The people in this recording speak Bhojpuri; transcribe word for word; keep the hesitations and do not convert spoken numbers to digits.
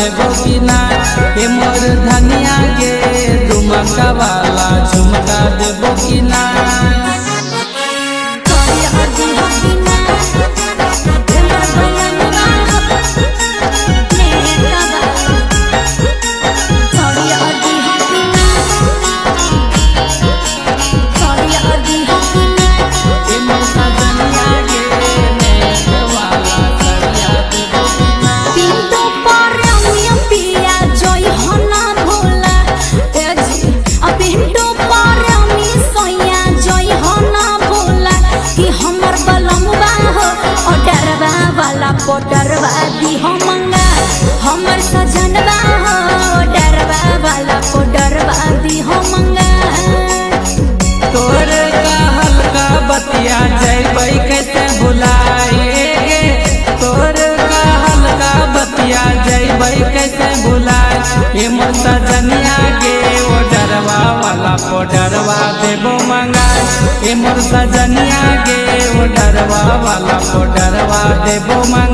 देबो कि ना ए मोर धनिया गे दुमका वाला झुमका देबो कि ना। डरवा दी हो मंगा हमर सजनवा हो डरवा वाला को डरवा दी हो मंगा। तोर का हल्का बतिया जैबै कैसे भुलाए तोर का हल्का बतिया जैबै कैसे भुलाए ए मोर सजनिया गे ओ डरवा वाला को डरवा देबो मंगा ए मोर सजनिया गे ओ डरवा वाला को डरवा देबो मंगा।